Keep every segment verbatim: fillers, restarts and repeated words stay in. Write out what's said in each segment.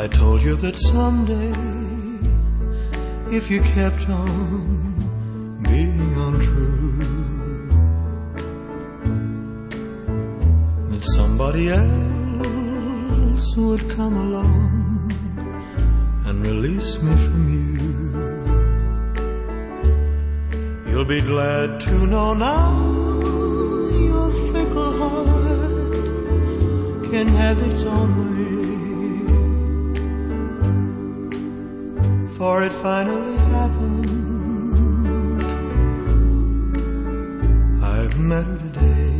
I told you that someday, if you kept on being untrue, that somebody else would come along and release me from you. You'll be glad to know now your fickle heart can have its own way, for it finally happened. I've met her today.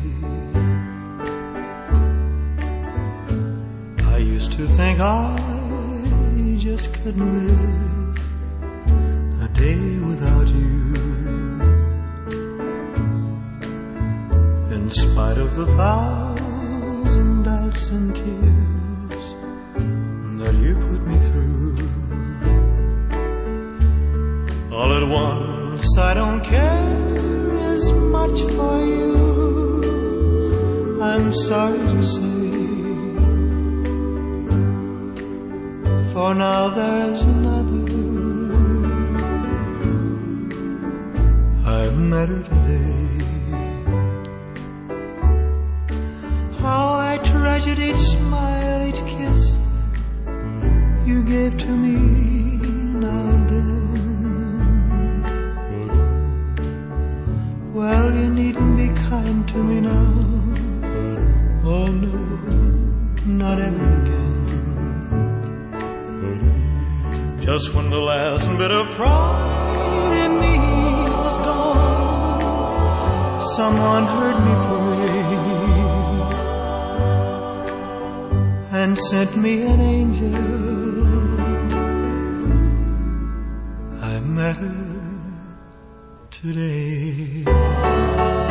I used to think I just couldn't live a day without you. In spite of the thousand doubts and tears that you put me through, all at once I don't care as much for you. I'm sorry to say, for now there's another. I've met her today. How I treasured each smile, each kiss you gave to me now and then. Well, you needn't be kind to me now. Oh no, not ever again. Just when the last bit of pride in me was gone, someone heard me pray and sent me an angel. I met her today.